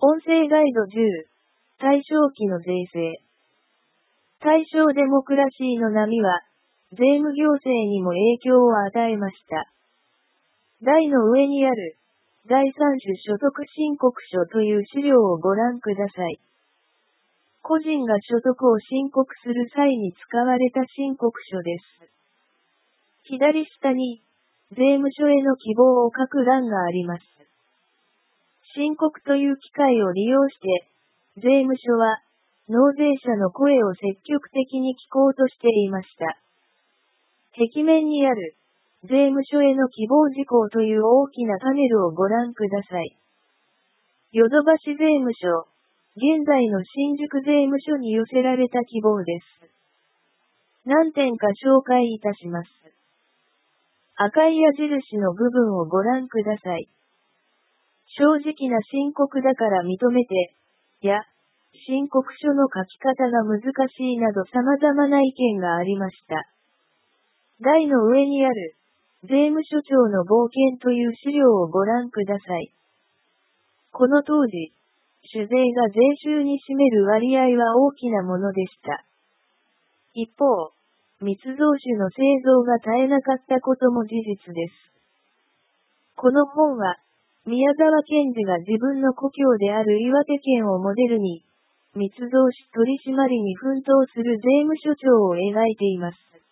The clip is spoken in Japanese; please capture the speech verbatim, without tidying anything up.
音声ガイドじゅう、大正期の税制。大正デモクラシーの波は、税務行政にも影響を与えました。台の上にある、第三種所得申告書という資料をご覧ください。個人が所得を申告する際に使われた申告書です。左下に、税務署への希望を書く欄があります。申告という機会を利用して、税務署は、納税者の声を積極的に聞こうとしていました。壁面にある、税務署への希望事項という大きなパネルをご覧ください。ヨドバシ税務署、現在の新宿税務署に寄せられた希望です。何点か紹介いたします。赤い矢印の部分をご覧ください。正直な申告だから認めて、や、申告書の書き方が難しいなど様々な意見がありました。台の上にある、税務署長の冒険という資料をご覧ください。この当時、酒税が税収に占める割合は大きなものでした。一方、密造酒の製造が絶えなかったことも事実です。この本は、宮沢賢治が自分の故郷である岩手県をモデルに、密造酒取締りに奮闘する税務署長を描いています。